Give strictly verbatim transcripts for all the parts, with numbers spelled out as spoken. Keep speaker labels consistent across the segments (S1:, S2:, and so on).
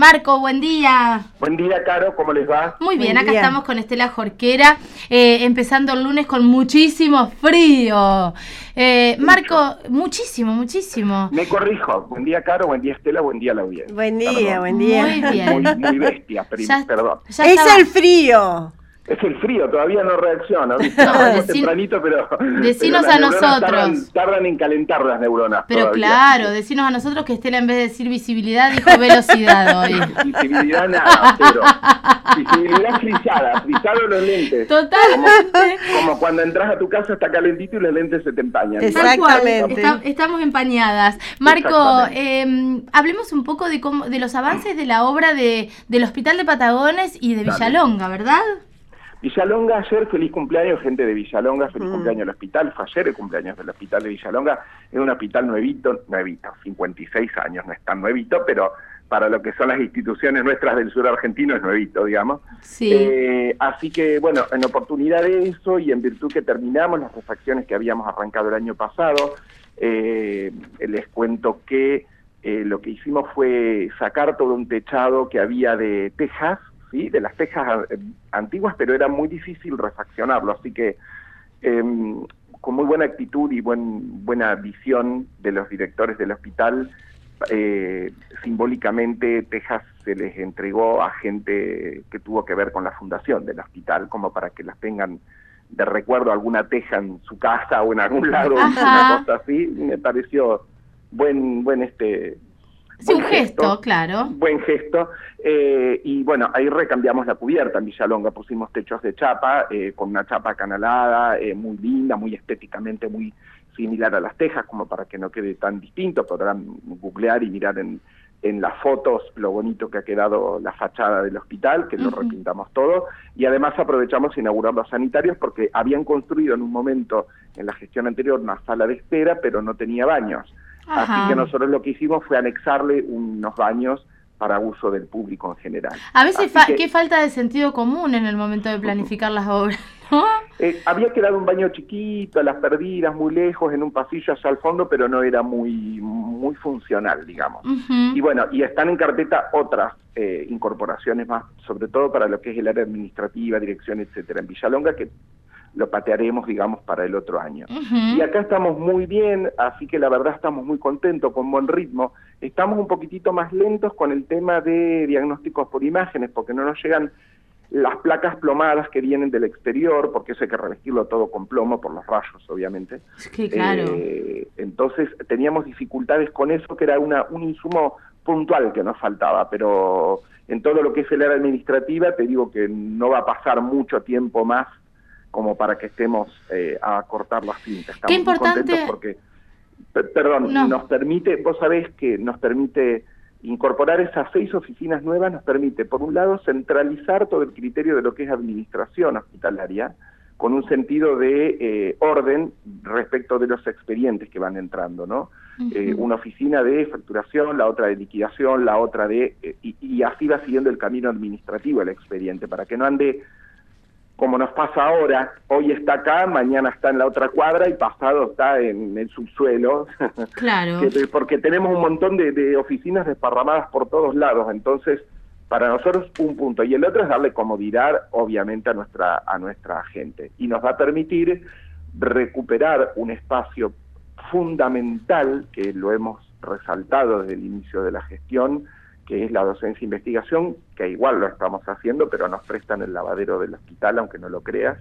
S1: Marco, buen día.
S2: Buen día, Caro, ¿cómo les va?
S1: Muy bien,
S3: Buen
S1: acá
S3: día.
S1: estamos con Estela Jorquera, eh, empezando el lunes con muchísimo frío. Eh, Marco, muchísimo, muchísimo.
S2: Me corrijo. Buen día, Caro, buen día, Estela, buen día, la audiencia.
S3: Buen día,
S2: Perdón.
S3: buen día.
S1: Muy bien.
S2: Muy, muy bestia, prim-
S1: Ya-
S2: perdón.
S1: ya
S3: Es
S1: estaba-
S3: el frío.
S2: Es el frío, todavía no reacciono, ¿viste?
S1: No,
S2: Algo
S1: decí-
S2: tempranito, pero...
S1: decinos
S2: pero las
S1: a
S2: neuronas
S1: nosotros.
S2: Tardan, tardan en calentar las neuronas
S1: Pero
S2: todavía.
S1: claro, decinos a nosotros que Estela en vez de decir visibilidad dijo velocidad hoy.
S2: Visibilidad nada, cero. Visibilidad frisada, frisados los lentes.
S1: Totalmente.
S2: Como cuando entras a tu casa está calentito y los lentes se te empañan.
S3: Exacto.
S1: Tal cual,
S3: Exactamente.
S1: está- estamos empañadas. Marco,
S2: Exactamente.
S1: eh, hablemos un poco de cómo, de los avances de la obra de, del Hospital de Patagones y de
S2: Dale.
S1: Villalonga, ¿verdad?
S2: Villalonga, ayer, feliz cumpleaños, gente de Villalonga, feliz
S3: Mm.
S2: cumpleaños al hospital, fue ayer el cumpleaños del hospital de Villalonga, es un hospital nuevito, nuevito, cincuenta y seis años, no es tan nuevito, pero para lo que son las instituciones nuestras del sur argentino es nuevito, digamos.
S1: Sí.
S2: Eh, así que, bueno, en oportunidad de eso y en virtud que terminamos las refacciones que habíamos arrancado el año pasado, eh, les cuento que eh, lo que hicimos fue sacar todo un techado que había de tejas, ¿sí? De las tejas eh, antiguas, pero era muy difícil refaccionarlo, así que eh, con muy buena actitud y buen, buena visión de los directores del hospital, eh, simbólicamente Texas se les entregó a gente que tuvo que ver con la fundación del hospital, como para que las tengan de recuerdo alguna teja en su casa o en algún lado,
S1: Ajá.
S2: una cosa así. Me pareció buen, buen este...
S1: Sí, un
S2: buen
S1: gesto, claro.
S2: Buen gesto. Eh, y bueno, ahí recambiamos la cubierta en Villalonga, pusimos techos de chapa, eh, con una chapa acanalada, eh, muy linda, muy estéticamente muy similar a las tejas, como para que no quede tan distinto. Podrán googlear y mirar en, en las fotos lo bonito que ha quedado la fachada del hospital, que lo
S1: Ujú.
S2: repintamos todo, y además aprovechamos a inaugurar los sanitarios porque habían construido en un momento, en la gestión anterior, una sala de espera, pero no tenía baños.
S1: Ajá.
S2: Así que nosotros lo que hicimos fue anexarle unos baños para uso del público en general.
S1: A veces,
S2: Así
S1: fa-
S2: que,
S1: qué falta de sentido común en el momento de planificar las obras, ¿no?
S2: eh, había quedado un baño chiquito, a las perdidas, muy lejos, en un pasillo allá al fondo, pero no era muy, muy funcional, digamos.
S1: Ujú.
S2: Y bueno, y están en carpeta otras eh, incorporaciones más, sobre todo para lo que es el área administrativa, dirección, etcétera, en Villalonga, que lo patearemos, digamos, para el otro año.
S1: Ujú.
S2: Y acá estamos muy bien, así que la verdad estamos muy contentos, con buen ritmo. Estamos un poquitito más lentos con el tema de diagnósticos por imágenes, porque no nos llegan las placas plomadas que vienen del exterior, porque eso hay que revestirlo todo con plomo por los rayos, obviamente.
S1: Es que claro.
S2: Eh, entonces teníamos dificultades con eso, que era una, un insumo puntual que nos faltaba, pero en todo lo que es el área administrativa, te digo que no va a pasar mucho tiempo más como para que estemos eh, a cortar las cintas. Estamos
S1: Qué importante-
S2: muy contentos porque, per- perdón,
S1: No.
S2: nos permite, vos sabés que nos permite incorporar esas seis oficinas nuevas, nos permite, por un lado, centralizar todo el criterio de lo que es administración hospitalaria, con un sentido de eh, orden respecto de los expedientes que van entrando, ¿no?
S1: Ujú.
S2: Eh, una oficina de facturación, la otra de liquidación, la otra de... Eh, y, y así va siguiendo el camino administrativo el expediente, para que no ande como nos pasa ahora, hoy está acá, mañana está en la otra cuadra y pasado está en el subsuelo,
S1: Claro.
S2: que- porque tenemos un montón de, de oficinas desparramadas por todos lados, entonces para nosotros un punto, y el otro es darle comodidad obviamente a nuestra, a nuestra gente, y nos va a permitir recuperar un espacio fundamental, que lo hemos resaltado desde el inicio de la gestión, que es la docencia e investigación, que igual lo estamos haciendo, pero nos prestan el lavadero del hospital, aunque no lo creas,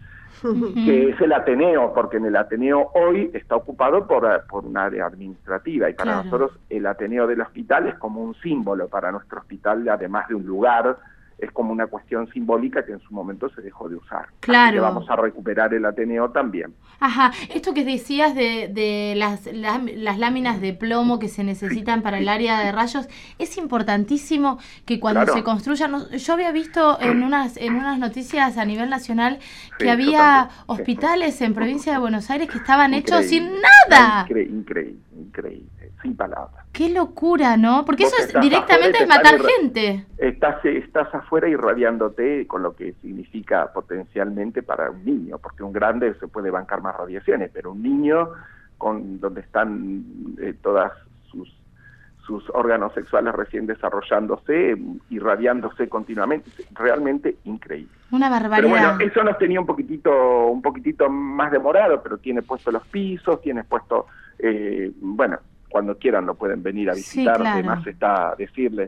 S1: Ujú.
S2: que es el Ateneo, porque en el Ateneo hoy está ocupado por, por un área administrativa, y para
S1: Claro.
S2: nosotros el Ateneo del hospital es como un símbolo para nuestro hospital, además de un lugar, es como una cuestión simbólica que en su momento se dejó de usar.
S1: Claro.
S2: Así que vamos a recuperar el Ateneo también.
S1: Ajá, esto que decías de, de las, las, las láminas de plomo que se necesitan para el área de rayos, es importantísimo que cuando
S2: Claro.
S1: se construyan, no- yo había visto en unas en unas noticias a nivel nacional que
S2: Sí, yo
S1: había
S2: también, sí.
S1: hospitales en provincia de Buenos Aires que estaban hechos sin
S2: Increíble.
S1: nada.
S2: Incre- increíble, increíble, sin palabras.
S1: Qué locura, ¿no? Porque
S2: Vos
S1: eso es
S2: estás
S1: directamente es
S2: afuera y te
S1: matar
S2: están irra-
S1: gente.
S2: Estás, estás afuera irradiándote con lo que significa potencialmente para un niño, porque un grande se puede bancar más radiaciones, pero un niño con donde están eh, todas sus sus órganos sexuales recién desarrollándose, irradiándose continuamente, realmente increíble.
S1: Una barbaridad.
S2: Pero bueno, eso nos tenía un poquitito, un poquitito más demorado, pero tiene puesto los pisos, tiene puesto, eh, bueno, cuando quieran lo pueden venir a visitar,
S1: sí, claro.
S2: Además está decirle.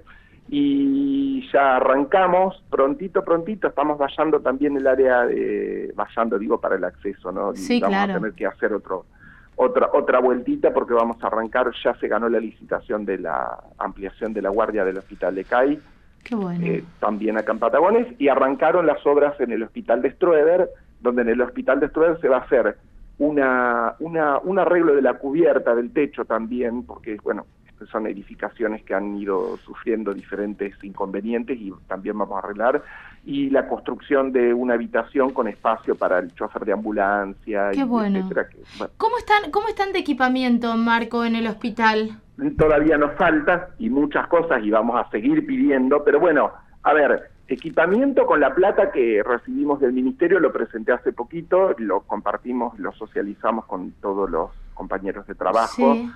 S2: Y ya arrancamos, prontito, prontito, estamos vallando también el área de, vallando digo para el acceso, ¿no?
S1: Sí,
S2: vamos
S1: claro.
S2: a tener que hacer otro otra otra vueltita porque vamos a arrancar, ya se ganó la licitación de la ampliación de la guardia del hospital de CAI,
S1: Qué bueno.
S2: eh, también acá en Patagones, y arrancaron las obras en el hospital de Stroeder, donde en el hospital de Stroeder se va a hacer una, una un arreglo de la cubierta del techo también, porque bueno, son edificaciones que han ido sufriendo diferentes inconvenientes y también vamos a arreglar, y la construcción de una habitación con espacio para el chofer de ambulancia,
S1: Qué
S2: y
S1: bueno.
S2: etcétera. Que, bueno.
S1: ¿Cómo están, cómo están de equipamiento, Marco, en el hospital?
S2: Todavía nos falta y muchas cosas y vamos a seguir pidiendo, pero bueno, a ver, equipamiento con la plata que recibimos del ministerio, lo presenté hace poquito, lo compartimos, lo socializamos con todos los compañeros de trabajo.
S1: Sí.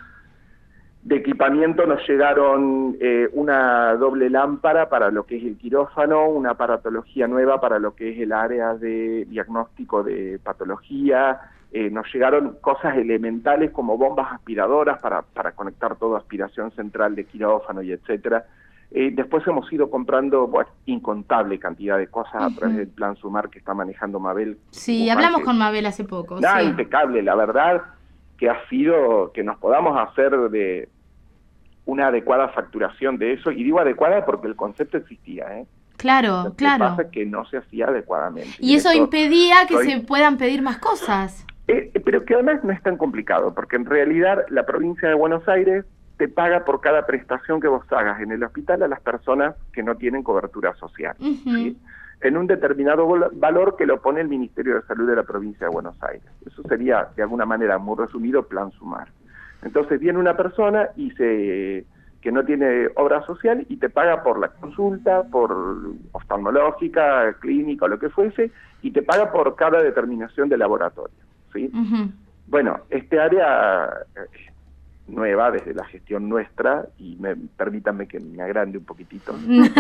S2: De equipamiento nos llegaron eh, una doble lámpara para lo que es el quirófano, una aparatología nueva para lo que es el área de diagnóstico de patología, eh, nos llegaron cosas elementales como bombas aspiradoras para, para conectar toda aspiración central de quirófano y etcétera. Eh, después hemos ido comprando bueno, incontable cantidad de cosas uh-huh. a través del plan Sumar que está manejando Mabel.
S1: Sí, hablamos que, con Mabel hace poco.
S2: Nada,
S1: sí.
S2: impecable, la verdad que ha sido que nos podamos hacer de una adecuada facturación de eso, y digo adecuada porque el concepto existía, ¿eh?
S1: Claro,
S2: Lo que
S1: claro.
S2: pasa es que no se hacía adecuadamente.
S1: Y, y eso impedía que
S2: soy...
S1: se puedan pedir más cosas.
S2: Eh, pero que además no es tan complicado, porque en realidad la provincia de Buenos Aires te paga por cada prestación que vos hagas en el hospital a las personas que no tienen cobertura social, uh-huh. ¿sí? En un determinado valor que lo pone el Ministerio de Salud de la provincia de Buenos Aires. Eso sería, de alguna manera, muy resumido, plan Sumar. Entonces viene una persona y se que no tiene obra social y te paga por la consulta, por oftalmológica, clínica o lo que fuese, y te paga por cada determinación de laboratorio, ¿sí? Uh-huh. Bueno, este área eh, nueva desde la gestión nuestra, y me, permítanme que me agrande un poquitito.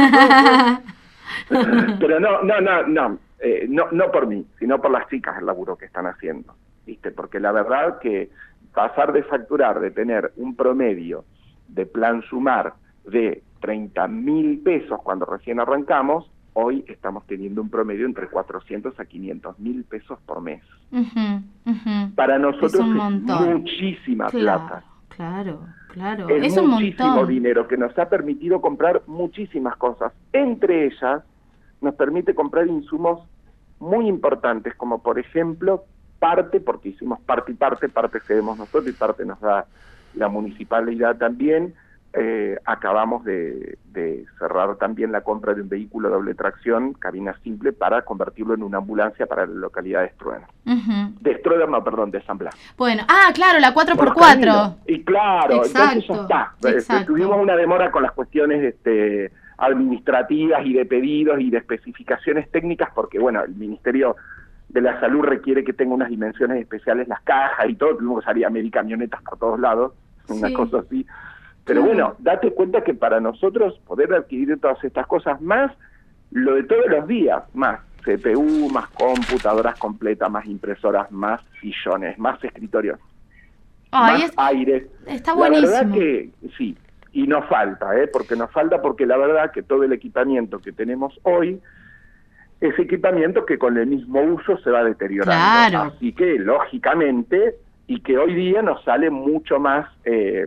S2: Pero no, no, no, no, eh, no, no por mí, sino por las chicas el laburo que están haciendo, ¿viste? Porque la verdad que pasar de facturar, de tener un promedio de plan Sumar de treinta mil pesos cuando recién arrancamos, hoy estamos teniendo un promedio entre cuatrocientos a quinientos mil pesos por mes. Uh-huh, uh-huh. Para nosotros es, es muchísima
S1: claro,
S2: plata.
S1: Claro, claro.
S2: Es,
S1: es
S2: muchísimo
S1: un montón.
S2: dinero que nos ha permitido comprar muchísimas cosas. Entre ellas, nos permite comprar insumos muy importantes, como por ejemplo, parte, porque hicimos parte y parte, parte cedemos nosotros y parte nos da la municipalidad también. Eh, acabamos de, de cerrar también la compra de un vehículo doble tracción, cabina simple, para convertirlo en una ambulancia para la localidad de Stroeder. Uh-huh. De Stroeder, no, perdón, de San Blas.
S1: Bueno, ah, claro, la cuatro por cuatro.
S2: Y claro,
S1: exacto,
S2: entonces ya está.
S1: Exacto.
S2: Tuvimos una demora con las cuestiones este, administrativas y de pedidos y de especificaciones técnicas, porque bueno, el Ministerio de la Salud requiere que tenga unas dimensiones especiales las cajas y todo, tuvimos que salir a medir camionetas por todos lados, una sí. cosa así. Pero bueno, date cuenta que para nosotros poder adquirir todas estas cosas, más lo de todos los días, más C P U, más computadoras completas, más impresoras, más sillones, más escritorios,
S1: Ay,
S2: más
S1: es,
S2: aire.
S1: Está buenísimo.
S2: La verdad que sí, y nos falta, ¿eh? porque nos falta porque la verdad que todo el equipamiento que tenemos hoy es equipamiento que con el mismo uso se va deteriorando.
S1: Claro.
S2: Así que, lógicamente, y que hoy día nos sale mucho más... Eh,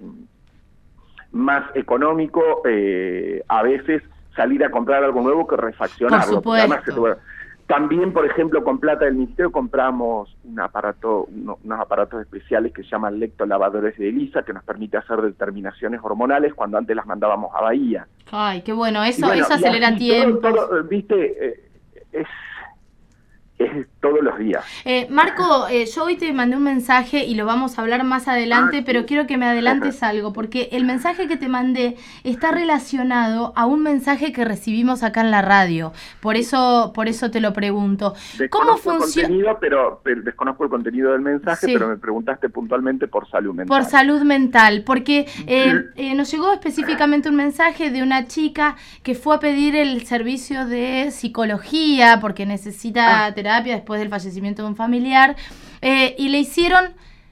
S2: más económico eh, a veces salir a comprar algo nuevo que refaccionarlo.
S1: Por supuesto.
S2: Además, también, por ejemplo, con plata del Ministerio compramos un aparato, uno, unos aparatos especiales que se llaman lectolavadores de ELISA, que nos permite hacer determinaciones hormonales cuando antes las mandábamos a Bahía.
S1: Ay, qué bueno, eso,
S2: bueno,
S1: eso acelera tiempo.
S2: Viste, eh, es, es todos los días.
S1: Eh, Marco, eh, yo hoy te mandé un mensaje y lo vamos a hablar más adelante, ah, pero sí. Quiero que me adelantes algo, porque el mensaje que te mandé está relacionado a un mensaje que recibimos acá en la radio. Por eso, por eso te lo pregunto.
S2: ¿Cómo funciona? Contenido, pero, pero desconozco el contenido del mensaje, sí. Pero me preguntaste puntualmente por salud mental.
S1: Por salud mental, porque eh, eh, nos llegó específicamente un mensaje de una chica que fue a pedir el servicio de psicología porque necesita ah. terapia después del fallecimiento de un familiar, eh, y le hicieron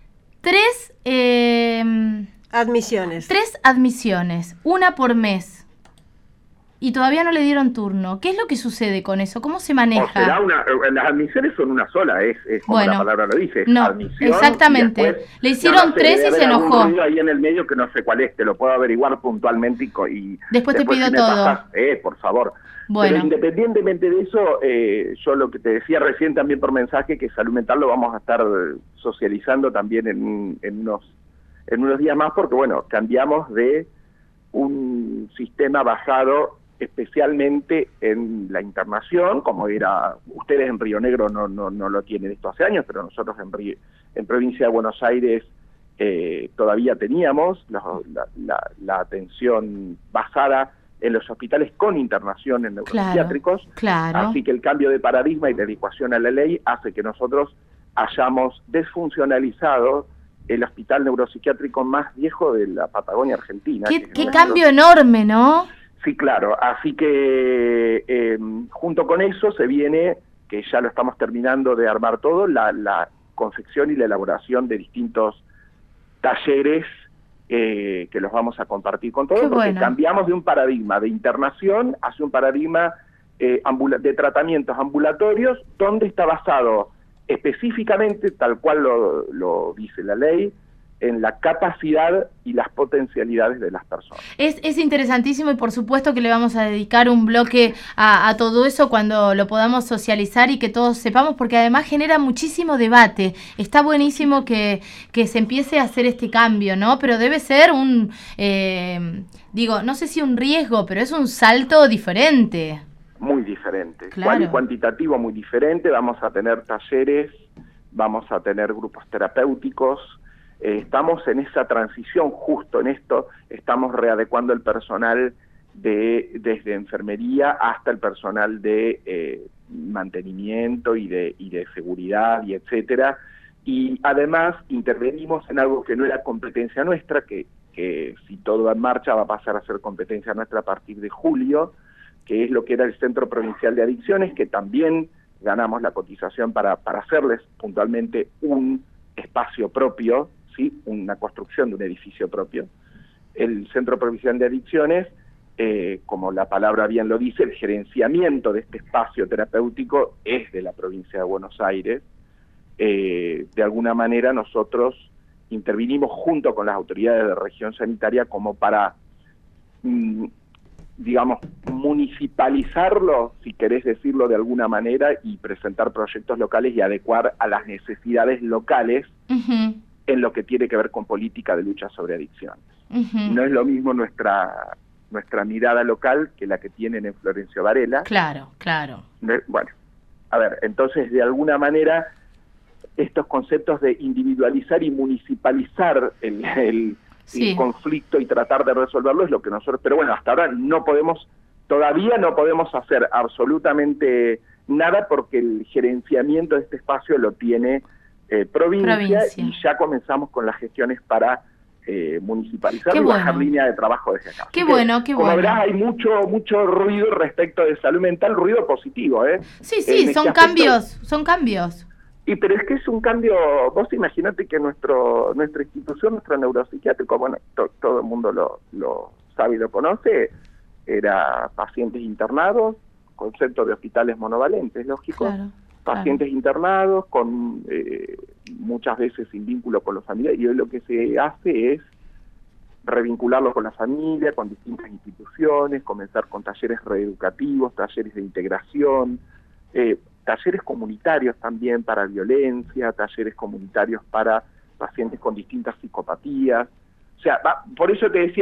S1: tres eh,
S3: admisiones.
S1: Tres admisiones, una por mes. Y todavía no le dieron turno. ¿Qué es lo que sucede con eso? ¿Cómo se maneja?
S2: O será una, las admisiones son una sola, es, es como bueno, la palabra lo dice. Es
S1: no,
S2: admisión,
S1: exactamente. Le hicieron no, tres y se enojó.
S2: Ahí en el medio que no sé cuál es, te lo puedo averiguar puntualmente y, y
S1: después, después te pido
S2: si
S1: todo.
S2: Pasas, eh, por favor.
S1: Bueno.
S2: Pero independientemente de eso, eh, yo lo que te decía recién también por mensaje, que salud mental lo vamos a estar socializando también en, en, unos, en unos días más, porque bueno, cambiamos de un sistema basado especialmente en la internación, como era, ustedes en Río Negro no, no, no lo tienen esto hace años, pero nosotros en, Río, en provincia de Buenos Aires eh, todavía teníamos la, la, la, la atención basada en los hospitales con internación en neuropsiquiátricos,
S1: claro, claro.
S2: Así que el cambio de paradigma y de adecuación a la ley hace que nosotros hayamos desfuncionalizado el hospital neuropsiquiátrico más viejo de la Patagonia Argentina.
S1: Qué, qué cambio enorme, ¿no?
S2: Sí, claro, así que eh, junto con eso se viene, que ya lo estamos terminando de armar todo, la, la confección y la elaboración de distintos talleres eh, que los vamos a compartir con todos,
S1: Qué
S2: porque
S1: bueno.
S2: Cambiamos de un paradigma de internación hacia un paradigma eh, de tratamientos ambulatorios, donde está basado específicamente, tal cual lo, lo dice la ley, en la capacidad y las potencialidades de las personas.
S1: Es, es interesantísimo y por supuesto que le vamos a dedicar un bloque a, a todo eso cuando lo podamos socializar y que todos sepamos, porque además genera muchísimo debate. Está buenísimo que, que se empiece a hacer este cambio, ¿no? Pero debe ser un, eh, digo, no sé si un riesgo, pero es un salto diferente.
S2: Muy diferente,
S1: claro.
S2: Cual y cuantitativo muy diferente. Vamos a tener talleres, vamos a tener grupos terapéuticos. Eh, estamos en esa transición, justo en esto, estamos readecuando el personal de desde enfermería hasta el personal de eh, mantenimiento y de, y de seguridad y etcétera. Y además intervenimos en algo que no era competencia nuestra, que, que si todo va en marcha va a pasar a ser competencia nuestra a partir de julio, que es lo que era el Centro Provincial de Adicciones, que también ganamos la cotización para, para hacerles puntualmente un espacio propio, ¿sí? Una construcción de un edificio propio. El Centro Provincial de Adicciones, eh, como la palabra bien lo dice, el gerenciamiento de este espacio terapéutico es de la provincia de Buenos Aires. Eh, de alguna manera nosotros intervinimos junto con las autoridades de región sanitaria como para, mm, digamos, municipalizarlo, si querés decirlo de alguna manera, y presentar proyectos locales y adecuar a las necesidades locales uh-huh. en lo que tiene que ver con política de lucha sobre adicciones. Uh-huh. No es lo mismo nuestra nuestra mirada local que la que tienen en Florencio Varela.
S1: Claro, claro.
S2: Bueno, a ver, entonces de alguna manera estos conceptos de individualizar y municipalizar el, el, sí. el conflicto y tratar de resolverlo es lo que nosotros, pero bueno, hasta ahora no podemos, todavía no podemos hacer absolutamente nada porque el gerenciamiento de este espacio lo tiene eh, provincia, provincia y ya comenzamos con las gestiones para eh, municipalizar y
S1: bueno.
S2: bajar línea de trabajo desde acá.
S1: Qué
S2: Así
S1: bueno,
S2: que,
S1: qué
S2: como
S1: bueno.
S2: verás, hay mucho mucho ruido respecto de salud mental, ruido positivo, ¿eh?
S1: Sí, sí,
S2: en
S1: son
S2: este
S1: cambios,
S2: aspecto,
S1: son cambios.
S2: Y pero es que es un cambio, vos imaginate que nuestro nuestra institución, nuestro neuropsiquiátrico, bueno, to, todo el mundo lo, lo sabe y lo conoce, era pacientes internados, concepto de hospitales monovalentes, lógico,
S1: claro,
S2: pacientes
S1: claro.
S2: internados con eh, muchas veces sin vínculo con los familiares, y hoy lo que se hace es revincularlos con la familia, con distintas instituciones, comenzar con talleres reeducativos, talleres de integración, eh, talleres comunitarios también para violencia, talleres comunitarios para pacientes con distintas psicopatías. O sea, va, por eso te decía,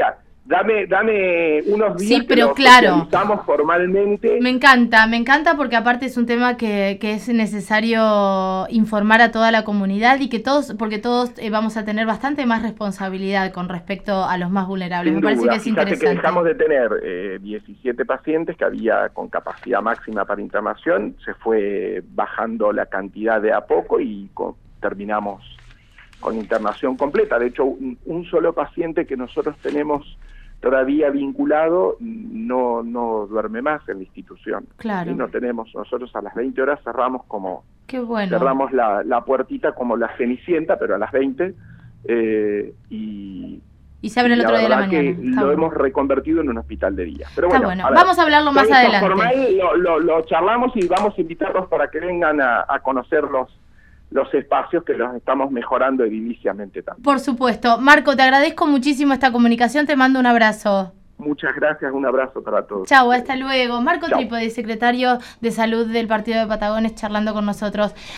S2: Dame, dame unos días
S1: sí, pero
S2: que lo
S1: claro.
S2: socializamos formalmente.
S1: Me encanta, me encanta porque aparte es un tema que, que es necesario informar a toda la comunidad y que todos, porque todos eh, vamos a tener bastante más responsabilidad con respecto a los más vulnerables.
S2: Sin
S1: me parece
S2: duda.
S1: que es
S2: Fíjate
S1: interesante.
S2: que dejamos de tener eh, diecisiete pacientes que había con capacidad máxima para internación, se fue bajando la cantidad de a poco y con, terminamos con internación completa. De hecho, un, un solo paciente que nosotros tenemos todavía vinculado no no duerme más en la institución.
S1: Claro.
S2: Y no tenemos, nosotros a las veinte horas cerramos como
S1: Qué bueno.
S2: cerramos la, la puertita como la Cenicienta, pero a las veinte eh, y
S1: y se abre el otro día de la mañana.
S2: Que
S1: Está
S2: lo
S1: bueno.
S2: hemos reconvertido en un hospital de día. Pero
S1: Está
S2: bueno,
S1: bueno.
S2: ver,
S1: Vamos a hablarlo más adelante.
S2: Formal, lo, lo, lo charlamos y vamos a invitarlos para que vengan a, a conocer los los espacios que los estamos mejorando ediliciamente también.
S1: Por supuesto. Marco, te agradezco muchísimo esta comunicación, te mando un abrazo.
S2: Muchas gracias, un abrazo para todos.
S1: Chau, hasta luego. Marco
S2: Chau.
S1: Trípode, secretario de Salud del Partido de Patagones, charlando con nosotros.